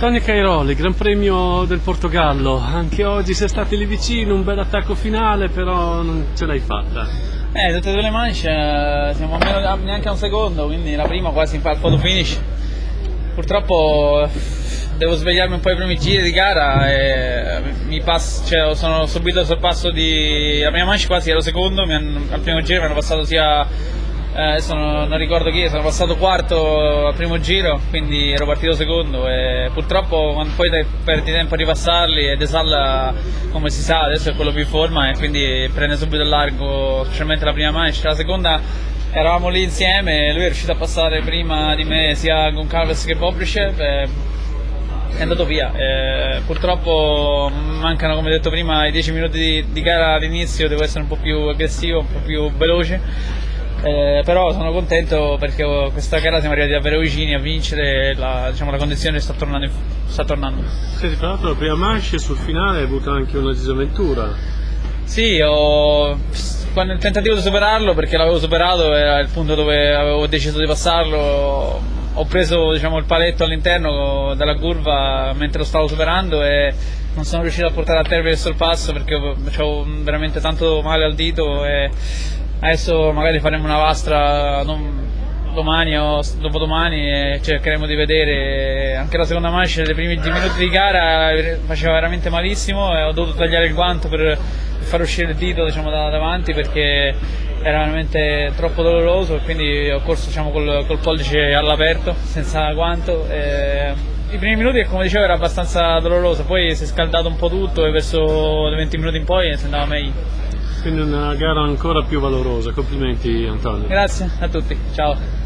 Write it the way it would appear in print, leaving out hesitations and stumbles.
Antonio Cairoli, Gran Premio del Portogallo, anche oggi sei stati lì vicino, un bel attacco finale, però non ce l'hai fatta. Tutte e due le manche, siamo neanche a un secondo, quindi la prima quasi al photo finish. Purtroppo devo svegliarmi un po' i primi giri di gara e sono subito al sorpasso la prima manche quasi ero secondo, al primo giro mi hanno passato adesso non ricordo chi, sono passato quarto al primo giro, quindi ero partito secondo e purtroppo quando poi perdi tempo a ripassarli e De Salla, come si sa, adesso è quello più in forma e quindi prende subito il largo, specialmente la prima manche. La seconda eravamo lì insieme, lui è riuscito a passare prima di me sia Goncalves che Bobrichev, è andato via. Purtroppo mancano, come detto prima, i 10 minuti di gara all'inizio, devo essere un po' più aggressivo, un po' più veloce. Però sono contento perché questa gara siamo arrivati davvero vicini a vincere, la condizione sta tornando. Senti, tra l'altro la prima manche sul finale hai avuto anche una disavventura. Sì, quando il tentativo di superarlo, perché l'avevo superato, era il punto dove avevo deciso di passarlo, ho preso il paletto all'interno della curva mentre lo stavo superando e non sono riuscito a portare a termine il sorpasso perché avevo veramente tanto male al dito e adesso magari faremo una vastra domani o dopodomani e cercheremo di vedere. Anche la seconda manche, nei primi 10 minuti di gara faceva veramente malissimo e ho dovuto tagliare il guanto per far uscire il dito da davanti perché era veramente troppo doloroso e quindi ho corso col pollice all'aperto senza guanto. I primi minuti, come dicevo, era abbastanza doloroso, poi si è scaldato un po' tutto e verso i 20 minuti in poi si andava meglio. Quindi una gara ancora più valorosa, complimenti Antonio. Grazie a tutti, ciao.